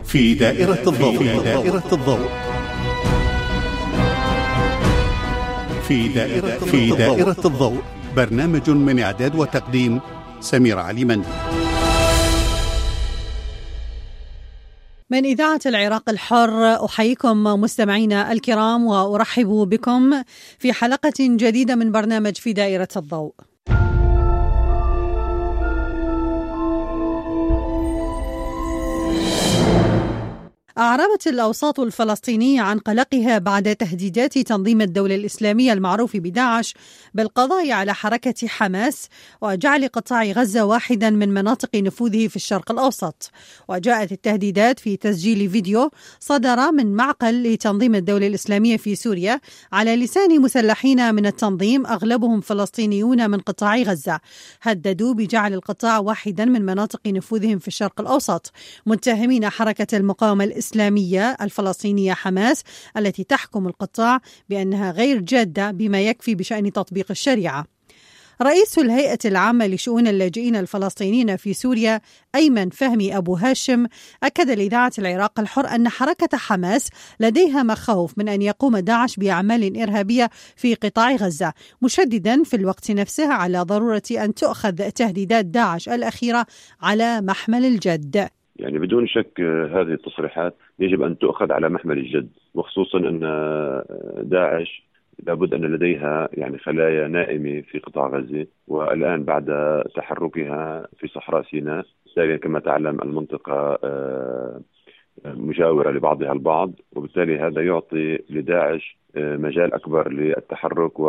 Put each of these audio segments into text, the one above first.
في دائرة الضوء. في دائرة الضوء، برنامج من إعداد وتقديم سمير علي مندي. من إذاعة العراق الحر أحييكم مستمعينا الكرام وأرحب بكم في حلقة جديدة من برنامج في دائرة الضوء. أعربت الأوساط الفلسطينية عن قلقها بعد تهديدات تنظيم الدولة الإسلامية المعروف بداعش بالقضاء على حركة حماس وجعل قطاع غزة واحدا من مناطق نفوذه في الشرق الأوسط. وجاءت التهديدات في تسجيل فيديو صدر من معقل لتنظيم الدولة الإسلامية في سوريا على لسان مسلحين من التنظيم أغلبهم فلسطينيون من قطاع غزة، هددوا بجعل القطاع واحدا من مناطق نفوذهم في الشرق الأوسط، متهمين حركة المقاومة الإسلامية الفلسطينية حماس التي تحكم القطاع بأنها غير جادة بما يكفي بشأن تطبيق الشريعة. رئيس الهيئة العامة لشؤون اللاجئين الفلسطينيين في سوريا أيمن فهمي أبو هاشم أكد لإذاعة العراق الحر أن حركة حماس لديها مخاوف من أن يقوم داعش بأعمال إرهابية في قطاع غزة، مشددا في الوقت نفسه على ضرورة أن تؤخذ تهديدات داعش الأخيرة على محمل الجد. يعني بدون شك هذه التصريحات يجب أن تؤخذ على محمل الجد، وخصوصا أن داعش لابد أن لديها يعني خلايا نائمة في قطاع غزة، والآن بعد تحركها في صحراء سيناء كما تعلم المنطقة مجاورة لبعضها البعض، وبالتالي هذا يعطي لداعش مجال أكبر للتحرك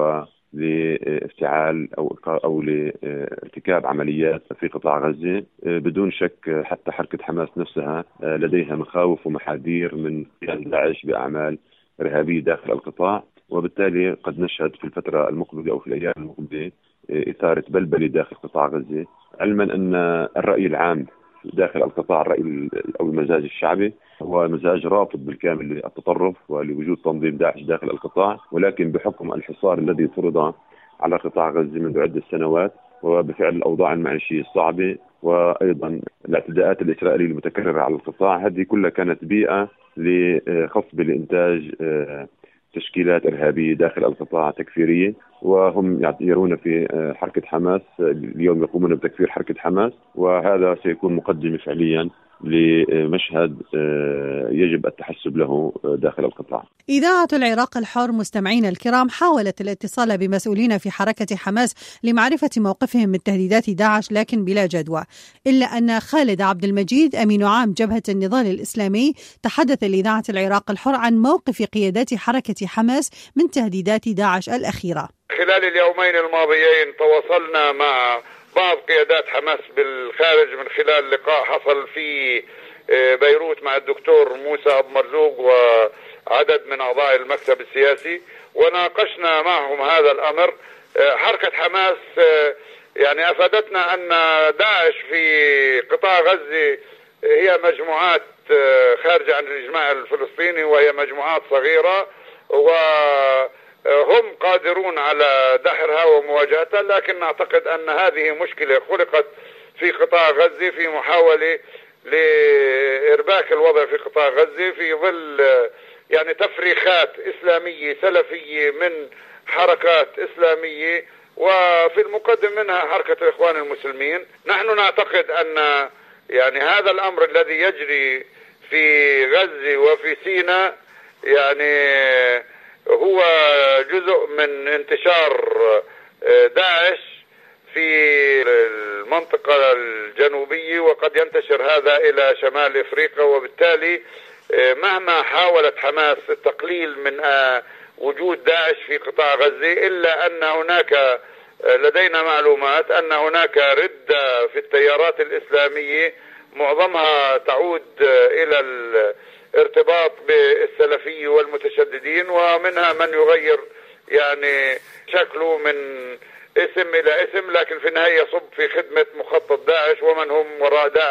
لافتعال أو لارتكاب عمليات في قطاع غزة. بدون شك حتى حركة حماس نفسها لديها مخاوف ومحاذير من قيام داعش بأعمال إرهابية داخل القطاع، وبالتالي قد نشهد في الفترة المقبلة أو في الأيام المقبلة إثارة بلبلة داخل قطاع غزة، علما أن الرأي العام داخل القطاع، الرأي أو المزاج الشعبي هو مزاج رافض بالكامل للتطرف ولوجود تنظيم داعش داخل القطاع، ولكن بحكم الحصار الذي فرض على قطاع غزة منذ عدة سنوات وبفعل الأوضاع المعيشية الصعبة وأيضا الاعتداءات الإسرائيلية المتكررة على القطاع، هذه كلها كانت بيئة لخفض لإنتاج تشكيلات إرهابية داخل القطاع تكفيرية، وهم يرون في حركة حماس اليوم يقومون بتكفير حركة حماس، وهذا سيكون مقدمة فعليا لمشهد يجب التحسب له داخل القطاع. إذاعة العراق الحر مستمعين الكرام حاولت الاتصال بمسؤولين في حركة حماس لمعرفة موقفهم من تهديدات داعش لكن بلا جدوى، إلا أن خالد عبد المجيد أمين عام جبهة النضال الإسلامي تحدث لإذاعة العراق الحر عن موقف قيادات حركة حماس من تهديدات داعش الأخيرة. خلال اليومين الماضيين تواصلنا مع بعض قيادات حماس بالخارج من خلال لقاء حصل في بيروت مع الدكتور موسى أبو مرزوق وعدد من أعضاء المكتب السياسي، وناقشنا معهم هذا الأمر. حركة حماس يعني أفادتنا أن داعش في قطاع غزة هي مجموعات خارجة عن الإجماع الفلسطيني، وهي مجموعات صغيرة وهم قادرون على دحرها ومواجهتها، لكن نعتقد أن هذه مشكلة خلقت في قطاع غزة في محاولة لإرباك الوضع في قطاع غزة في ظل يعني تفريخات إسلامية سلفية من حركات إسلامية، وفي المقدم منها حركة الإخوان المسلمين. نحن نعتقد أن يعني هذا الأمر الذي يجري في غزة وفي سيناء يعني هو جزء من انتشار داعش في المنطقة الجنوبية، وقد ينتشر هذا إلى شمال إفريقيا، وبالتالي مهما حاولت حماس التقليل من وجود داعش في قطاع غزة، إلا أن هناك لدينا معلومات أن هناك ردة في التيارات الإسلامية معظمها تعود إلى الارتباط بالسلفية والمتشددين، ومنها من يغير يعني شكله من اسم إلى اسم، لكن في النهاية يصب في خدمة مخطط داعش ومن هم وراء داعش.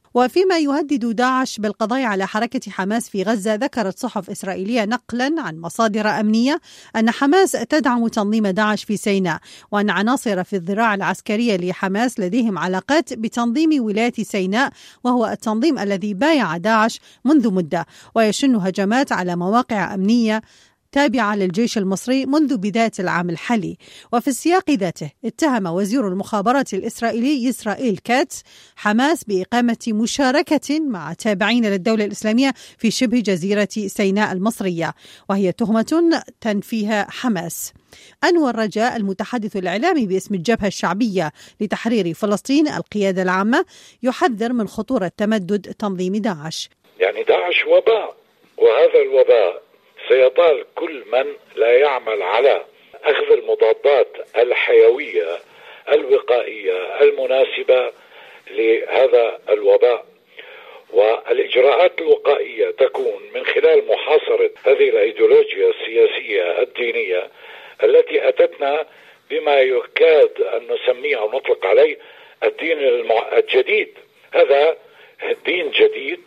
وفيما يهدد داعش بالقضاء على حركة حماس في غزة، ذكرت صحف إسرائيلية نقلا عن مصادر أمنية أن حماس تدعم تنظيم داعش في سيناء، وأن عناصر في الذراع العسكرية لحماس لديهم علاقات بتنظيم ولاية سيناء، وهو التنظيم الذي بايع داعش منذ مدة ويشن هجمات على مواقع أمنية تابعة للجيش المصري منذ بداية العام الحالي. وفي السياق ذاته اتهم وزير المخابرات الإسرائيلي إسرائيل كاتس حماس بإقامة مشاركة مع تابعين للدولة الإسلامية في شبه جزيرة سيناء المصرية، وهي تهمة تنفيها حماس. أنور رجاء المتحدث الإعلامي باسم الجبهة الشعبية لتحرير فلسطين القيادة العامة يحذر من خطورة تمدد تنظيم داعش. يعني داعش وباء، وهذا الوباء سيطال كل من لا يعمل على أخذ المضادات الحيوية الوقائية المناسبة لهذا الوباء. والإجراءات الوقائية تكون من خلال محاصرة هذه الأيديولوجيا السياسية الدينية التي أتتنا بما يكاد أن نسميه أو نطلق عليه الدين الجديد. هذا دين جديد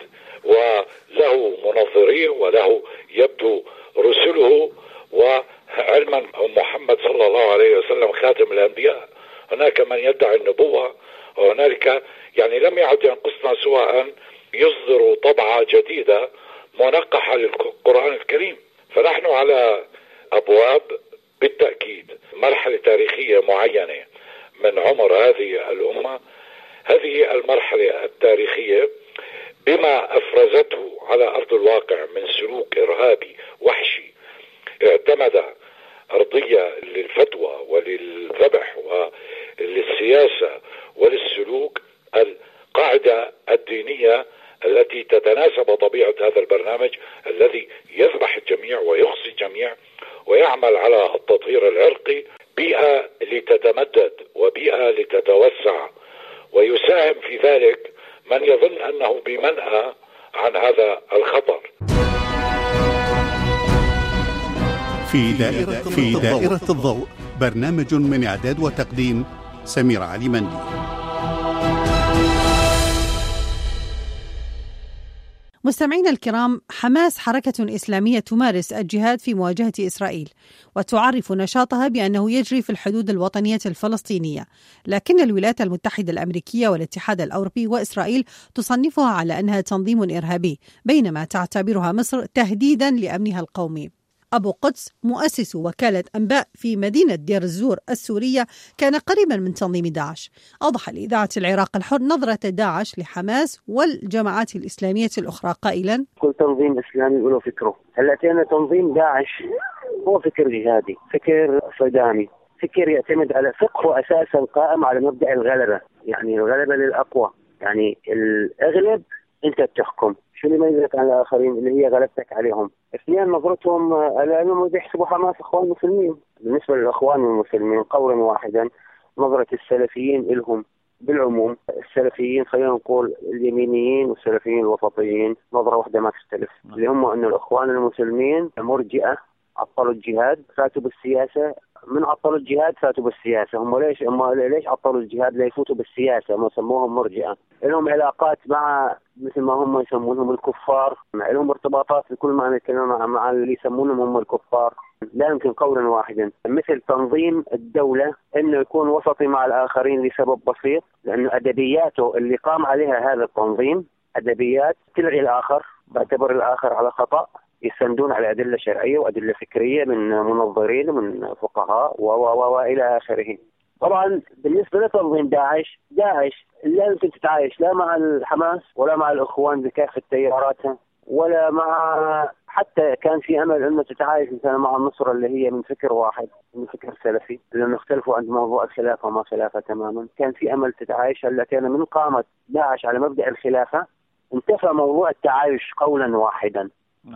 وله منظريه وله يبدو رسله، وعلما محمد صلى الله عليه وسلم خاتم الأنبياء. هناك من يدعي النبوة، وهنالك يعني لم يعد ينقصنا سوى أن يصدروا طبعة جديدة منقحة للقرآن الكريم. فنحن على أبواب بالتأكيد مرحلة تاريخية معينة من عمر هذه الأمة. هذه المرحلة التاريخية بما أفرزته على أرض الواقع من سلوك إرهابي وحشي اعتمد أرضية للفتوى وللذبح وللسياسة وللسلوك، القاعدة الدينية التي تتناسب طبيعة هذا البرنامج الذي يذبح الجميع ويخزي الجميع ويعمل على التطهير العرقي، بيئة لتتمدد وبيئة لتتوسع، ويساهم في ذلك من يظن أنه بمنأى عن هذا الخطر. في دائرة الضوء، برنامج من إعداد وتقديم سميرة علي مندي. مستمعينا الكرام، حماس حركة إسلامية تمارس الجهاد في مواجهة إسرائيل، وتعرف نشاطها بأنه يجري في الحدود الوطنية الفلسطينية، لكن الولايات المتحدة الأمريكية والاتحاد الأوروبي وإسرائيل تصنفها على أنها تنظيم إرهابي، بينما تعتبرها مصر تهديدا لأمنها القومي. أبو قدس مؤسس وكالة أنباء في مدينة دير الزور السورية كان قريبا من تنظيم داعش. أوضح لإذاعة العراق الحر نظرة داعش لحماس والجماعات الإسلامية الأخرى قائلا: كل تنظيم إسلامي له فكره. هلا كان تنظيم داعش هو فكر جهادي، فكر صدامي، فكر يعتمد على فقهه أساسا قائم على مبدأ الغلبة، يعني الغلبة للأقوى، يعني الأغلب أنت بتحكم. شو اللي يميزك عن الآخرين؟ اللي هي غلبتك عليهم. اثنين، نظرتهم على أنهم بيحسبوا حماس إخوان مسلمين. بالنسبة للإخوان المسلمين قولا واحدا، نظرة السلفيين إلهم بالعموم، السلفيين خلينا نقول اليمينيين والسلفيين الوسطيين نظرة واحدة ما تختلف، اللي هم أن الإخوان المسلمين مرجئة، عطلوا الجهاد، فاتوا بالسياسة. من عطلوا الجهاد فاتوا بالسياسة. هم ليش عطلوا الجهاد؟ ليفوتوا بالسياسة، ما سموهم مرجئة. لهم علاقات مع مثل ما هم يسمونهم الكفار، لهم ارتباطات بكل ما نتكلم مع اللي يسمونهم هم الكفار. لا يمكن قولا واحدا مثل تنظيم الدولة انه يكون وسطي مع الاخرين لسبب بسيط، لانه ادبياته اللي قام عليها هذا التنظيم ادبيات تلغي الاخر، تعتبر الاخر على خطأ، يستندون على أدلة شرعية وأدلة فكرية من منظرين ومن فقهاء وإلى آخره. طبعا بالنسبة لتنظيم داعش لا يمكن تتعايش لا مع الحماس ولا مع الإخوان بكافة تياراتها، ولا مع حتى كان في أمل أنه تتعايش مثلا مع النصرة اللي هي من فكر واحد، من فكر سلفي، لأنه اختلفوا عند موضوع الخلافة وما خلافة تماما. كان في أمل تتعايش. هلا كان من قامت داعش على مبدأ الخلافة انتفى موضوع التعايش قولا واحدا.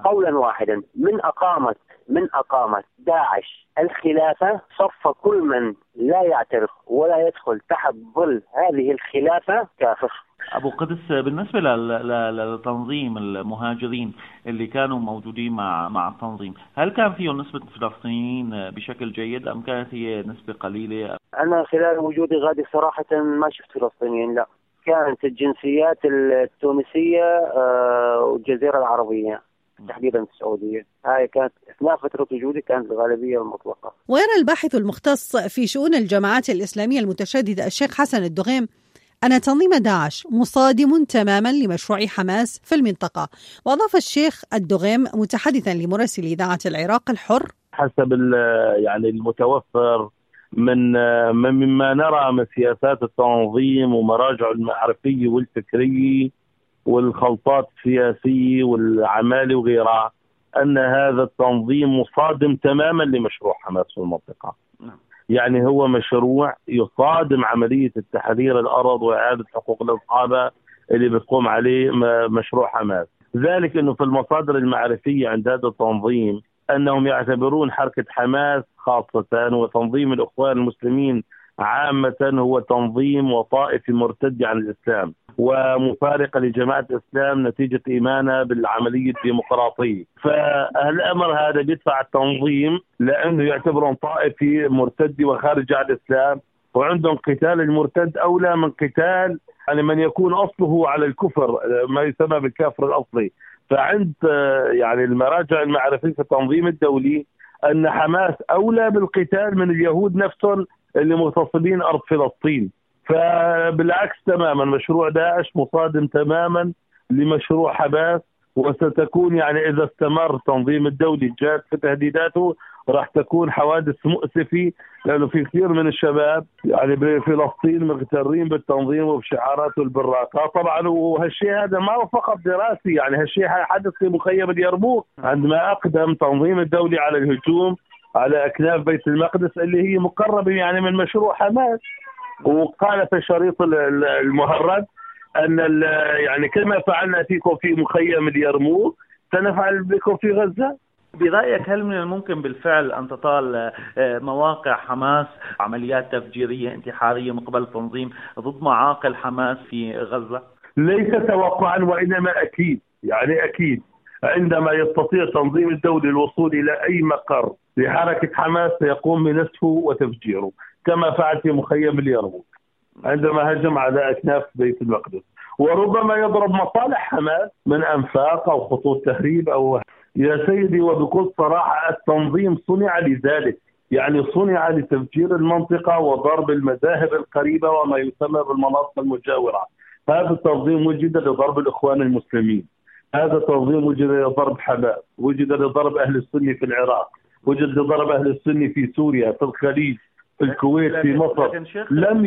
من أقامت داعش الخلافة صف كل من لا يعترف ولا يدخل تحت ظل هذه الخلافة كافر. أبو قدس، بالنسبة لتنظيم المهاجرين اللي كانوا موجودين مع التنظيم، هل كان فيهم نسبة فلسطينيين بشكل جيد أم كانت هي نسبة قليلة؟ أنا خلال وجودي غادي صراحة ما شفت فلسطينيين، لا. كانت الجنسيات التونسية والجزيرة العربية تحديدا السعودية. هاي كانت أثناء فترة وجودي كانت الغالبية المطلقة. ويرى الباحث المختص في شؤون الجماعات الإسلامية المتشددة الشيخ حسن الدغيم أن تنظيم داعش مصادم تماما لمشروع حماس في المنطقة. وأضاف الشيخ الدغيم متحدثا لمراسل إذاعة العراق الحر: حسب يعني المتوفر مما نرى من سياسات التنظيم ومراجع المعرفية والفكرية والخلطات السياسية والعمالة وغيرها، أن هذا التنظيم مصادم تماما لمشروع حماس في المنطقة. يعني هو مشروع يصادم عملية التحرير الأرض وإعادة حقوق الأصحاب اللي بتقوم عليه مشروع حماس. ذلك أنه في المصادر المعرفية عند هذا التنظيم أنهم يعتبرون حركة حماس خاصة وتنظيم الإخوان المسلمين عامة هو تنظيم وطائفي مرتد عن الإسلام ومفارقة لجماعة الإسلام نتيجة إيمانها بالعملية الديمقراطية. فالأمر هذا بيدفع التنظيم لأنه يعتبرون طائفي مرتد وخارج عن الإسلام، وعندهم قتال المرتد أولى من قتال يعني من يكون أصله على الكفر، ما يسمى بالكافر الأصلي. فعند يعني المراجع المعرفية في التنظيم الدولي أن حماس أولى بالقتال من اليهود نفسهم اللي مغتصبين أرض فلسطين. فبالعكس تماما مشروع داعش مصادم تماما لمشروع حماس، وستكون يعني إذا استمر التنظيم الدولي الجاد في تهديداته راح تكون حوادث مؤسفة، لأنه في كثير من الشباب يعني بفلسطين مغترين بالتنظيم وبشعاراته البراقة طبعا. وهالشيء هذا ما هو فقط دراسي، يعني هالشيء حدث في مخيم اليرموك عندما أقدم التنظيم الدولي على الهجوم على أكناف بيت المقدس اللي هي مقربة يعني من مشروع حماس. وقال في الشريط المهرج أن يعني كما فعلنا فيكم في مخيم اليرموك سنفعل بكم في غزة. برأيك هل من الممكن بالفعل أن تطال مواقع حماس عمليات تفجيرية انتحارية من قبل التنظيم ضد معاقل حماس في غزة؟ ليس توقعا وإنما أكيد، يعني أكيد عندما يستطيع التنظيم الدولي الوصول إلى أي مقر لحركة حماس سيقوم بنسفه وتفجيره كما فعل في مخيم اليرموك عندما هجم على أكناف بيت المقدس. وربما يضرب مصالح حماس من أنفاق أو خطوط تهريب أو يا سيدي. وبكل صراحة التنظيم صنع لذلك، يعني صنع لتفجير المنطقة وضرب المذاهب القريبة وما يسمى بالمناطق المجاورة. هذا التنظيم وجد لضرب الإخوان المسلمين، هذا التنظيم وجد لضرب حماس، وجد لضرب أهل السنة في العراق، وجد لضرب أهل السنة في سوريا، في الخليج، في الكويت، في مصر. لم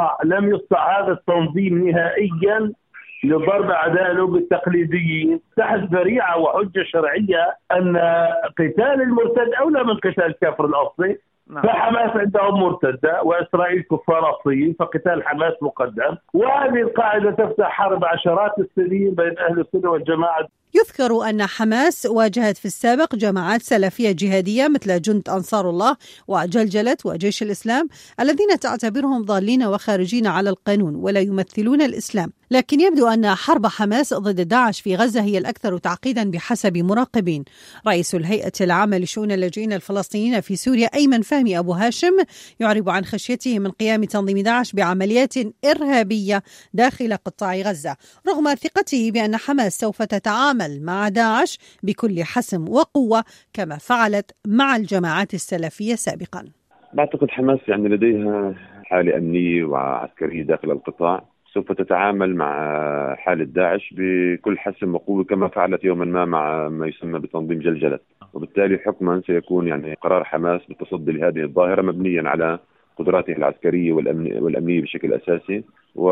يصنع هذا التنظيم نهائيا لضرب أعدائه بالتقليديين تحت ذريعة وحجة شرعية أن قتال المرتد أولى من قتال الكافر الأصلي. فحماس عندهم مرتدة وإسرائيل كفار أصليين، فقتال حماس مقدم. وهذه القاعدة تفتح حرب عشرات السنين بين أهل السنة والجماعة. يذكر أن حماس واجهت في السابق جماعات سلفية جهادية مثل جند أنصار الله وجلجلة وجيش الإسلام الذين تعتبرهم ضالين وخارجين على القانون ولا يمثلون الإسلام. لكن يبدو أن حرب حماس ضد داعش في غزة هي الأكثر تعقيدا بحسب مراقبين. رئيس الهيئة العامة لشؤون اللاجئين الفلسطينيين في سوريا أيمن فهمي أبو هاشم يعرب عن خشيته من قيام تنظيم داعش بعمليات إرهابية داخل قطاع غزة، رغم ثقته بأن حماس سوف تتعامل مع داعش بكل حسم وقوة كما فعلت مع الجماعات السلفية سابقا. بعتقد حماس يعني لديها حالة أمنية وعسكرية داخل القطاع، سوف تتعامل مع حالة داعش بكل حسم وقوة كما فعلت يوما ما مع ما يسمى بتنظيم جلجلة. وبالتالي حكما سيكون يعني قرار حماس بالتصدي لهذه الظاهرة مبنيا على قدراته العسكرية والأمنية بشكل أساسي،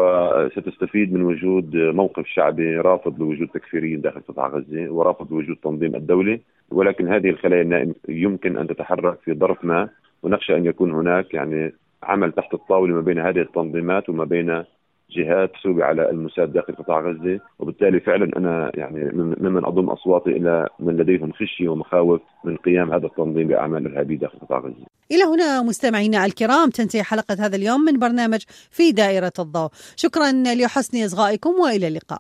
وستستفيد من وجود موقف شعبي رافض لوجود تكفيريين داخل قطاع غزة ورافض لوجود التنظيم الدولي. ولكن هذه الخلايا النائمة يمكن أن تتحرك في ظرف ما، ونخشى أن يكون هناك يعني عمل تحت الطاولة ما بين هذه التنظيمات وما بين جهات تسوي على المساد داخل قطاع غزة. وبالتالي فعلا أنا يعني ممن أضم أصواتي إلى من لديهم خشية ومخاوف من قيام هذا التنظيم بأعمال إرهابية داخل قطاع غزة. إلى هنا مستمعينا الكرام تنتهي حلقة هذا اليوم من برنامج في دائرة الضوء. شكرا لحسن إصغائكم وإلى اللقاء.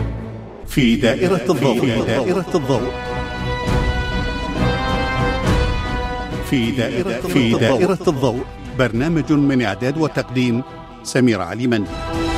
في دائرة الضوء. في دائرة الضوء، برنامج من إعداد وتقديم سمير علي مندي.